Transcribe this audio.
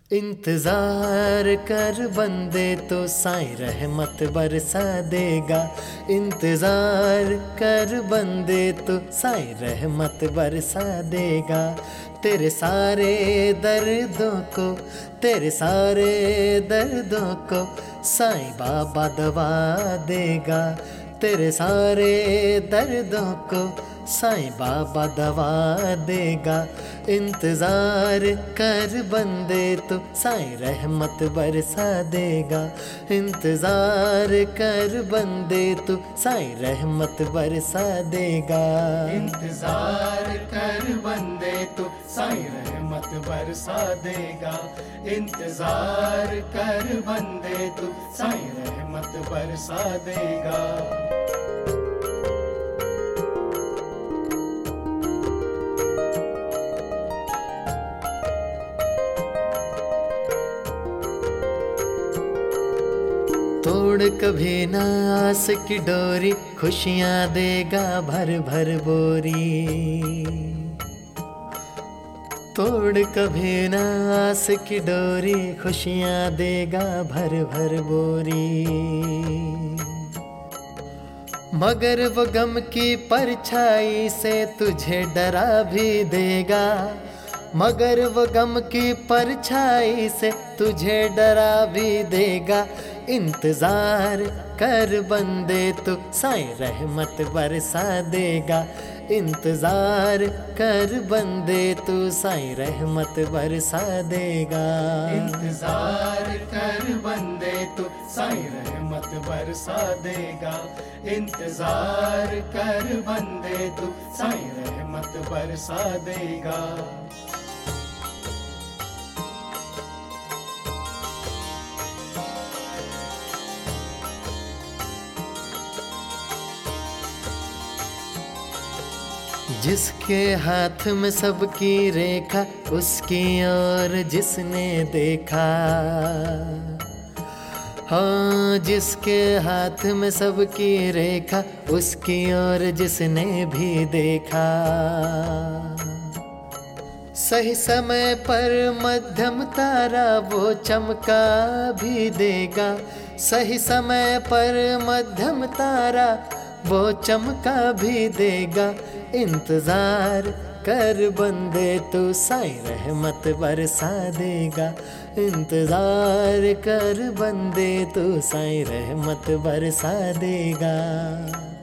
इंतजार कर बंदे तो साईं रहमत बरसा देगा। इंतजार कर बंदे तो साईं रहमत बरसा देगा। तेरे सारे दर्दों को, तेरे सारे दर्दों को साईं बाबा दवा देगा। तेरे सारे दर्दों को साईं बाबा दवा देगा। इंतजार कर बंदे तो साईं रहमत बरसा देगा। इंतजार कर बंदे तो साईं रहमत बरसा देगा। इंतजार कर बंदे तो साईं रहमत बरसा देगा। इंतजार कर बंदे तो साईं रहमत बरसा देगा। तोड़ कभी ना आस की डोरी, खुशियाँ देगा भर भर बोरी। तोड़ कभी ना आस की डोरी, खुशियाँ देगा भर भर बोरी। मगर वो गम की परछाई से तुझे डरा भी देगा। मगर वो गम की परछाई से तुझे डरा भी देगा। इंतजार कर बंदे तो साईं रहमत बरसा देगा। इंतजार कर बंदे तो साईं रहमत बरसा देगा। इंतजार कर बंदे तो साईं रहमत बरसा देगा। इंतजार कर बंदे तो साईं रहमत बरसा देगा। जिसके हाथ में सबकी रेखा, उसकी ओर जिसने देखा। हाँ, जिसके हाथ में सबकी रेखा, उसकी ओर जिसने भी देखा। सही समय पर मध्यम तारा वो चमका भी देगा। सही समय पर मध्यम तारा वो चमका भी देगा। इंतजार कर बंदे तो साईं रहमत बरसा देगा। इंतजार कर बंदे तो साईं रहमत बरसा देगा।